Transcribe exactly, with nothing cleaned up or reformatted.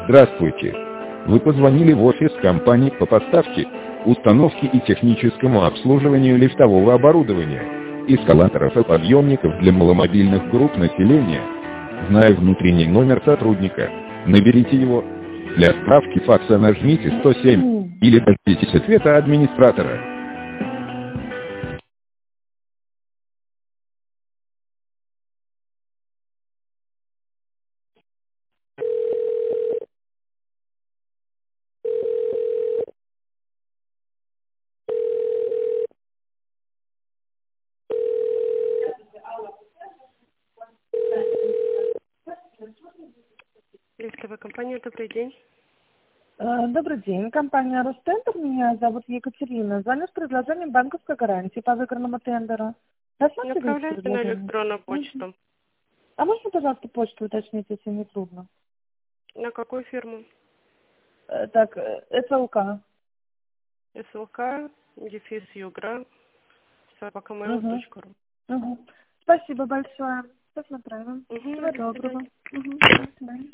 Здравствуйте. Вы позвонили в офис компании по поставке, установке и техническому обслуживанию лифтового оборудования, эскалаторов и подъемников для маломобильных групп населения. Зная внутренний номер сотрудника, наберите его. Для справки факса нажмите сто семь или дождитесь ответа администратора. Лифтовая компания, добрый день. Э, Добрый день, компания Ростендер. Меня зовут Екатерина. Звоню с предложением банковской гарантии по выигранному тендеру. Не Рассмотрите отправляйте на предложение? электронную почту. Мгм. А можно, пожалуйста, почту уточнить, если не трудно? На какую фирму? Э, Так, э, СЛК. СЛК, дефис Югра, собака mail Угу. точка ру. Угу. Спасибо большое. Посмотрим. Угу, Всего до доброго. свидания. Угу. До свидания.